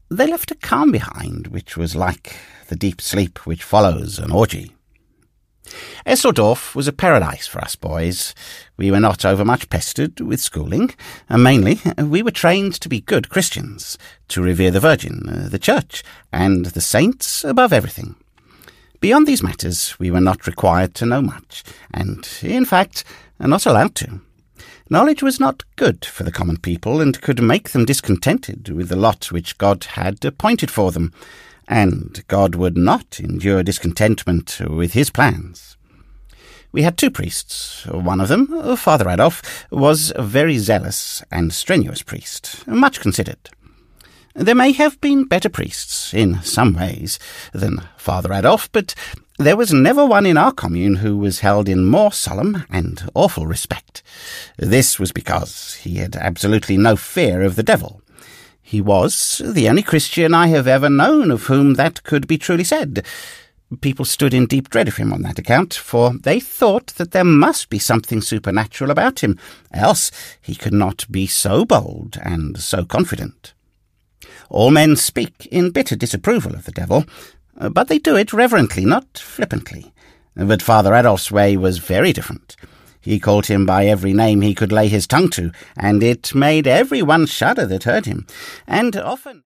they left a calm behind which was like the deep sleep which follows an orgy. Esseldorf was a paradise for us boys. We were not overmuch pestered with schooling, and mainly we were trained to be good Christians, to revere the Virgin, the Church, and the saints above everything. Beyond these matters we were not required to know much, and, in fact, not allowed to. Knowledge was not good for the common people, and could make them discontented with the lot which God had appointed for them, and God would not endure discontentment with his plans. We had 2 priests. One of them, Father Adolf, was a very zealous and strenuous priest, much considered. There may have been better priests, in some ways, than Father Adolf, but there was never one in our commune who was held in more solemn and awful respect. This was because he had absolutely no fear of the devil. He was the only Christian I have ever known of whom that could be truly said. People stood in deep dread of him on that account, for they thought that there must be something supernatural about him, else he could not be so bold and so confident. All men speak in bitter disapproval of the devil, but they do it reverently, not flippantly. But Father Adolf's way was very different. He called him by every name he could lay his tongue to, and it made every one shudder that heard him, and often